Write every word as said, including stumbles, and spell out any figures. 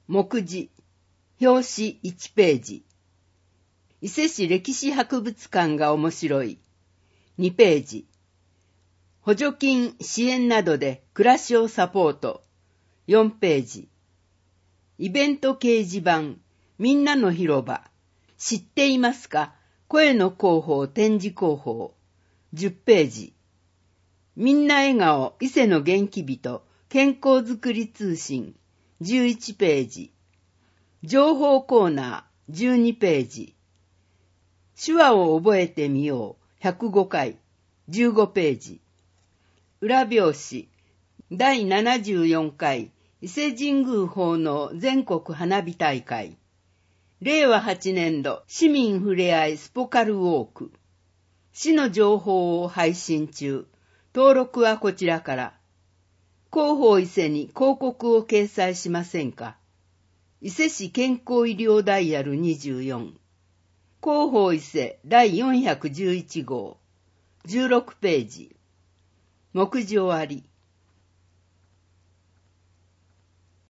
目次、表紙いちページ。伊勢市歴史博物館が面白い。にページ。補助金支援などで暮らしをサポート。よんページ。イベント掲示板、みんなの広場。知っていますか？声の広報展示広報。じゅっページ。みんな笑顔、伊勢の元気人、健康づくり通信。じゅういちページ。情報コーナー、じゅうにページ。手話を覚えてみよう、ひゃくごかい。じゅうごページ。裏表紙、だいななじゅうよんかい伊勢神宮奉納全国花火大会。れいわはちねんど市民ふれあいスポカルウォーク。市の情報を配信中。登録はこちらから。広報伊勢に広告を掲載しませんか？伊勢市健康医療ダイヤルにじゅうよん。広報伊勢だいよんひゃくじゅういちごう。じゅうろくページ。目次終わり。